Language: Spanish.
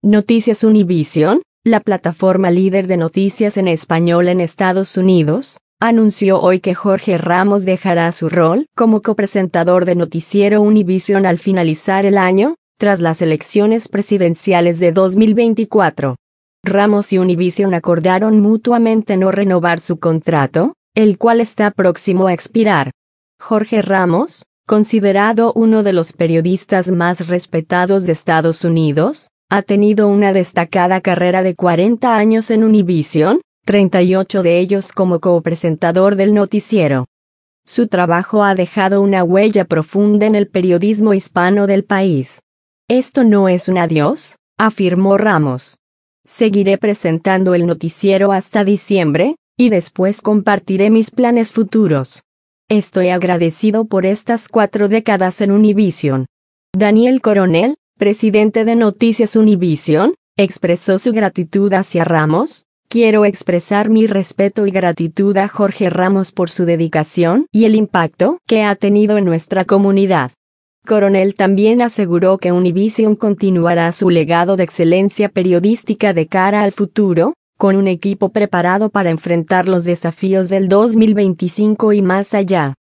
Noticias Univision, la plataforma líder de noticias en español en Estados Unidos, anunció hoy que Jorge Ramos dejará su rol como copresentador de Noticiero Univision al finalizar el año, tras las elecciones presidenciales de 2024. Ramos y Univision acordaron mutuamente no renovar su contrato, el cual está próximo a expirar. Jorge Ramos, considerado uno de los periodistas más respetados de Estados Unidos, ha tenido una destacada carrera de 40 años en Univision, 38 de ellos como copresentador del noticiero. Su trabajo ha dejado una huella profunda en el periodismo hispano del país. «Esto no es un adiós», afirmó Ramos. «Seguiré presentando el noticiero hasta diciembre, y después compartiré mis planes futuros. Estoy agradecido por estas 4 décadas en Univision». Daniel Coronel, presidente de Noticias Univision, expresó su gratitud hacia Ramos. «Quiero expresar mi respeto y gratitud a Jorge Ramos por su dedicación y el impacto que ha tenido en nuestra comunidad». Coronel también aseguró que Univision continuará su legado de excelencia periodística de cara al futuro, con un equipo preparado para enfrentar los desafíos del 2025 y más allá.